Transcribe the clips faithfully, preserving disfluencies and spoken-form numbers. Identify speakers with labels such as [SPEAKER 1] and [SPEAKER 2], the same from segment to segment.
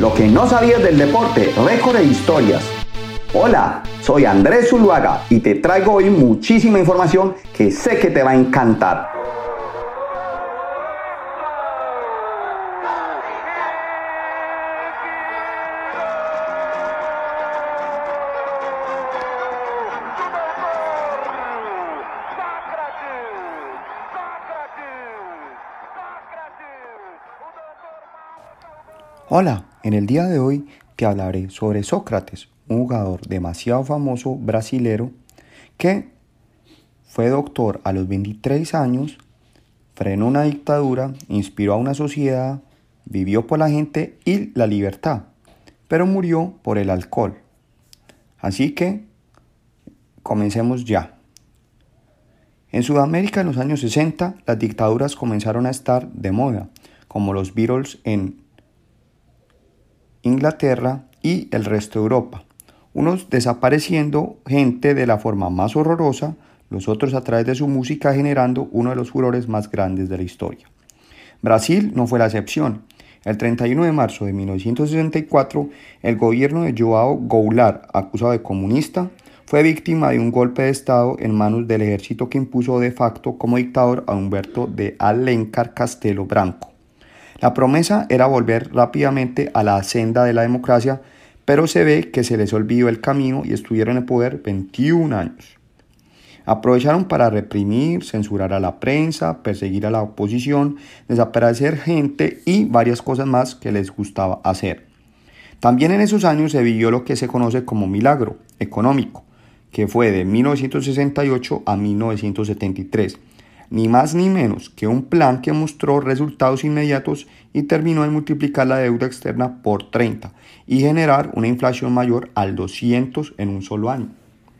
[SPEAKER 1] Lo que no sabías del deporte, récord e historias. Hola, soy Andrés Zuluaga y te traigo hoy muchísima información que sé que te va a encantar.
[SPEAKER 2] Hola, en el día de hoy te hablaré sobre Sócrates, un jugador demasiado famoso brasilero que fue doctor a los veintitrés años, frenó una dictadura, inspiró a una sociedad, vivió por la gente y la libertad, pero murió por el alcohol. Así que comencemos ya. En Sudamérica en los años sesenta las dictaduras comenzaron a estar de moda, como los Beatles en Inglaterra y el resto de Europa, unos desapareciendo gente de la forma más horrorosa, los otros a través de su música generando uno de los furores más grandes de la historia. Brasil no fue la excepción. El treinta y uno de marzo de mil novecientos sesenta y cuatro, el gobierno de João Goulart, acusado de comunista, fue víctima de un golpe de estado en manos del ejército que impuso de facto como dictador a Humberto de Alencar Castelo Branco. La promesa era volver rápidamente a la senda de la democracia, pero se ve que se les olvidó el camino y estuvieron en el poder veintiún años. Aprovecharon para reprimir, censurar a la prensa, perseguir a la oposición, desaparecer gente y varias cosas más que les gustaba hacer. También en esos años se vivió lo que se conoce como milagro económico, que fue de mil novecientos sesenta y ocho a mil novecientos setenta y tres. Ni más ni menos que un plan que mostró resultados inmediatos y terminó en multiplicar la deuda externa por treinta y generar una inflación mayor al doscientos en un solo año.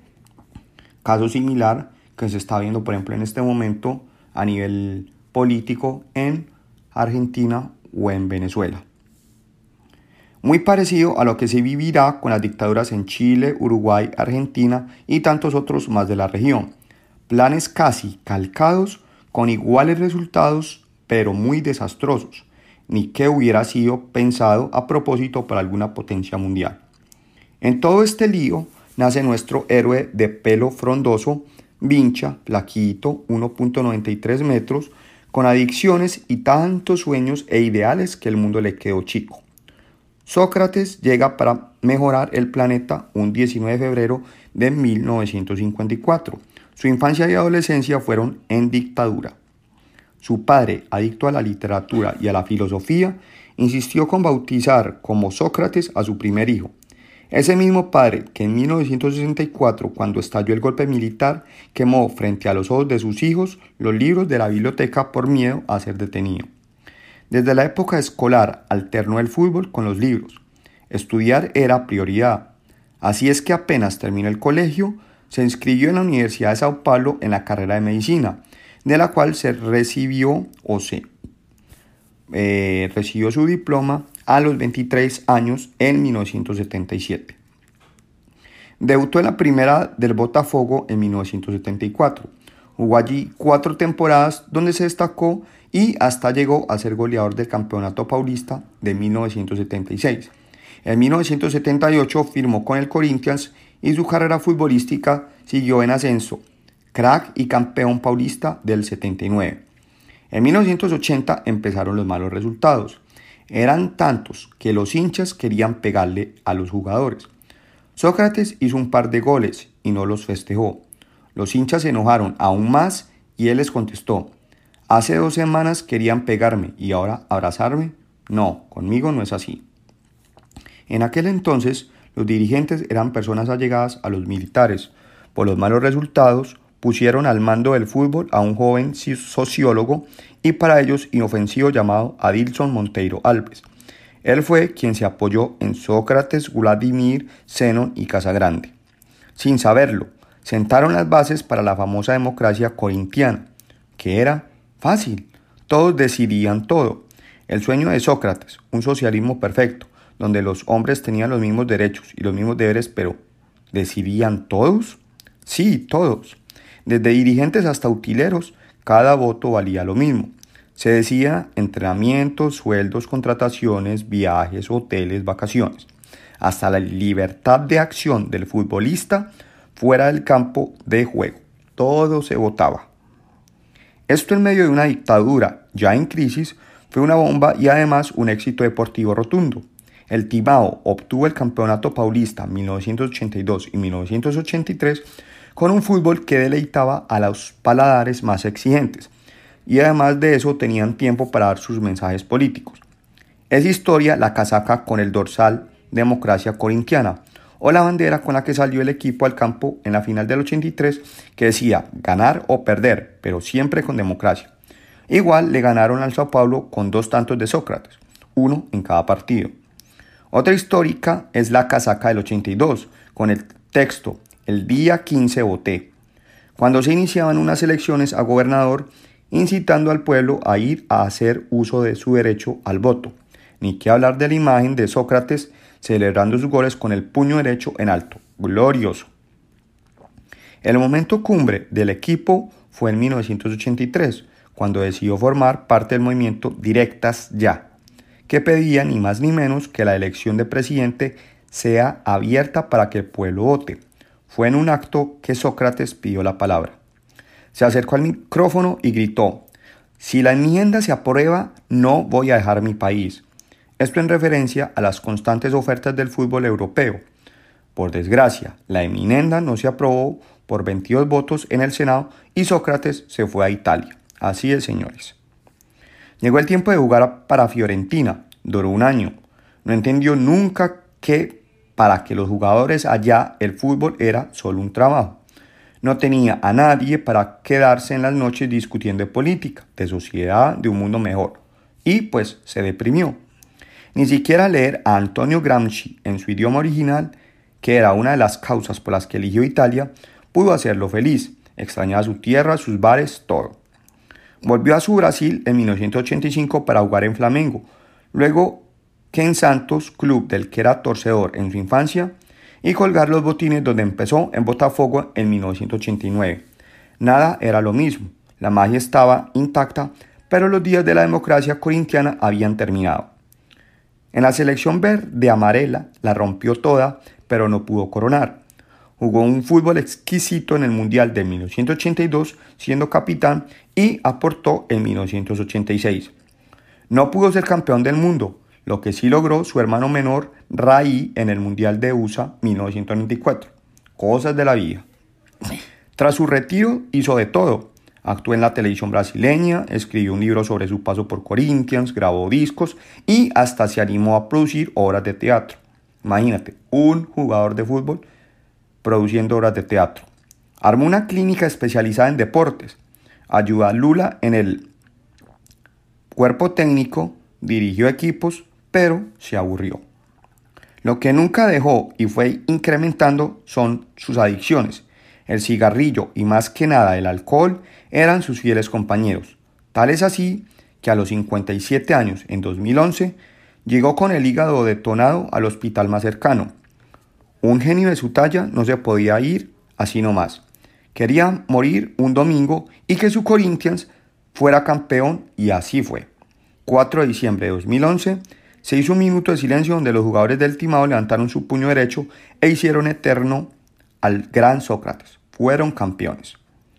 [SPEAKER 2] Caso similar que se está viendo, por ejemplo, en este momento a nivel político en Argentina o en Venezuela. Muy parecido a lo que se vivirá con las dictaduras en Chile, Uruguay, Argentina y tantos otros más de la región. Planes casi calcados con iguales resultados, pero muy desastrosos, ni que hubiera sido pensado a propósito para alguna potencia mundial. En todo este lío nace nuestro héroe de pelo frondoso, vincha, flaquito, uno punto noventa y tres metros, con adicciones y tantos sueños e ideales que el mundo le quedó chico. Sócrates llega para mejorar el planeta un diecinueve de febrero de mil novecientos cincuenta y cuatro. Su infancia y adolescencia fueron en dictadura. Su padre, adicto a la literatura y a la filosofía, insistió con bautizar como Sócrates a su primer hijo. Ese mismo padre que en mil novecientos sesenta y cuatro, cuando estalló el golpe militar, quemó frente a los ojos de sus hijos los libros de la biblioteca por miedo a ser detenido. Desde la época escolar alternó el fútbol con los libros. Estudiar era prioridad. Así es que apenas terminó el colegio, se inscribió en la Universidad de Sao Paulo en la carrera de medicina, de la cual se recibió o se eh, recibió su diploma a los veintitrés años en mil novecientos setenta y siete. Debutó en la primera del Botafogo en mil novecientos setenta y cuatro. Jugó allí cuatro temporadas donde se destacó y hasta llegó a ser goleador del Campeonato Paulista de mil novecientos setenta y seis. En mil novecientos setenta y ocho firmó con el Corinthians y su carrera futbolística siguió en ascenso, crack y campeón paulista del setenta y nueve. En mil novecientos ochenta empezaron los malos resultados. Eran tantos que los hinchas querían pegarle a los jugadores. Sócrates hizo un par de goles y no los festejó. Los hinchas se enojaron aún más y él les contestó: hace dos semanas querían pegarme y ahora abrazarme. No, conmigo no es así. En aquel entonces, los dirigentes eran personas allegadas a los militares. Por los malos resultados, pusieron al mando del fútbol a un joven sociólogo y para ellos inofensivo llamado Adilson Monteiro Alves. Él fue quien se apoyó en Sócrates, Vladimir, Zenón y Casagrande. Sin saberlo, sentaron las bases para la famosa democracia corintiana, que era fácil, todos decidían todo. El sueño de Sócrates, un socialismo perfecto, donde los hombres tenían los mismos derechos y los mismos deberes, pero ¿decidían todos? Sí, todos. Desde dirigentes hasta utileros, cada voto valía lo mismo. Se decía entrenamientos, sueldos, contrataciones, viajes, hoteles, vacaciones, hasta la libertad de acción del futbolista fuera del campo de juego. Todo se votaba. Esto en medio de una dictadura ya en crisis fue una bomba y además un éxito deportivo rotundo. El Timao obtuvo el campeonato paulista en mil novecientos ochenta y dos y mil novecientos ochenta y tres con un fútbol que deleitaba a los paladares más exigentes, y además de eso tenían tiempo para dar sus mensajes políticos. Es historia la casaca con el dorsal Democracia Corintiana, o la bandera con la que salió el equipo al campo en la final del ochenta y tres, que decía ganar o perder, pero siempre con democracia. Igual le ganaron al Sao Paulo con dos tantos de Sócrates, uno en cada partido. Otra histórica es la casaca del ochenta y dos, con el texto el día quince voté, cuando se iniciaban unas elecciones a gobernador, incitando al pueblo a ir a hacer uso de su derecho al voto. Ni que hablar de la imagen de Sócrates celebrando sus goles con el puño derecho en alto. Glorioso. El momento cumbre del equipo fue en mil novecientos ochenta y tres, cuando decidió formar parte del movimiento Directas Ya, que pedía ni más ni menos que la elección de presidente sea abierta para que el pueblo vote. Fue en un acto que Sócrates pidió la palabra. Se acercó al micrófono y gritó: si la enmienda se aprueba, no voy a dejar mi país. Esto en referencia a las constantes ofertas del fútbol europeo. Por desgracia, la enmienda no se aprobó por veintidós votos en el Senado y Sócrates se fue a Italia. Así es, señores. Llegó el tiempo de jugar para Fiorentina. Duró un año. No entendió nunca que para que los jugadores allá el fútbol era solo un trabajo. No tenía a nadie para quedarse en las noches discutiendo de política, de sociedad, de un mundo mejor. Y pues se deprimió. Ni siquiera leer a Antonio Gramsci en su idioma original, que era una de las causas por las que eligió Italia, pudo hacerlo feliz. Extrañaba su tierra, sus bares, todo. Volvió a su Brasil en mil novecientos ochenta y cinco para jugar en Flamengo, luego que en Santos, club del que era torcedor en su infancia, y colgar los botines donde empezó en Botafogo en mil novecientos ochenta y nueve. Nada era lo mismo, la magia estaba intacta, pero los días de la democracia corintiana habían terminado. En la selección verde amarela la rompió toda, pero no pudo coronar. Jugó un fútbol exquisito en el Mundial de mil novecientos ochenta y dos, siendo capitán, y aportó en mil novecientos ochenta y seis. No pudo ser campeón del mundo, lo que sí logró su hermano menor Raí en el Mundial de U S A mil novecientos noventa y cuatro. Cosas de la vida. Tras su retiro hizo de todo. Actuó en la televisión brasileña, escribió un libro sobre su paso por Corinthians, grabó discos y hasta se animó a producir obras de teatro. Imagínate, un jugador de fútbol produciendo obras de teatro. Armó una clínica especializada en deportes. Ayudó a Lula en el cuerpo técnico, dirigió equipos, pero se aburrió. Lo que nunca dejó y fue incrementando son sus adicciones. El cigarrillo y más que nada el alcohol eran sus fieles compañeros. Tal es así que a los cincuenta y siete años, en dos mil once, llegó con el hígado detonado al hospital más cercano. Un genio de su talla no se podía ir así nomás. Quería morir un domingo y que su Corinthians fuera campeón, y así fue. cuatro de diciembre de dos mil once se hizo un minuto de silencio donde los jugadores del Timao levantaron su puño derecho e hicieron eterno al gran Sócrates. Fueron campeones.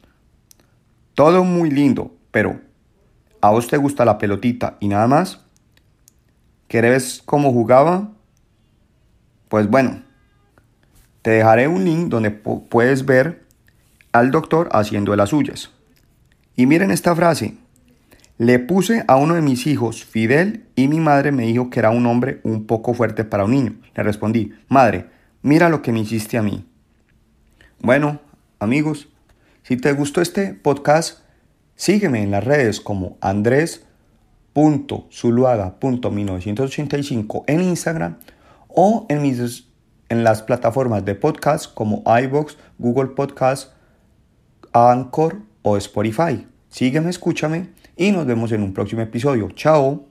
[SPEAKER 2] Todo muy lindo, pero ¿a vos te gusta la pelotita y nada más? ¿Querés cómo jugaba? Pues bueno, te dejaré un link donde po- puedes ver al doctor haciendo de las suyas. Y miren esta frase. Le puse a uno de mis hijos Fidel y mi madre me dijo que era un hombre un poco fuerte para un niño. Le respondí: madre, mira lo que me hiciste a mí. Bueno, amigos, si te gustó este podcast, sígueme en las redes como andres punto zuluaga punto mil novecientos ochenta y cinco en Instagram o en, mis, en las plataformas de podcast como iVoox, Google Podcast, Anchor o Spotify. Sígueme, escúchame y nos vemos en un próximo episodio. Chao.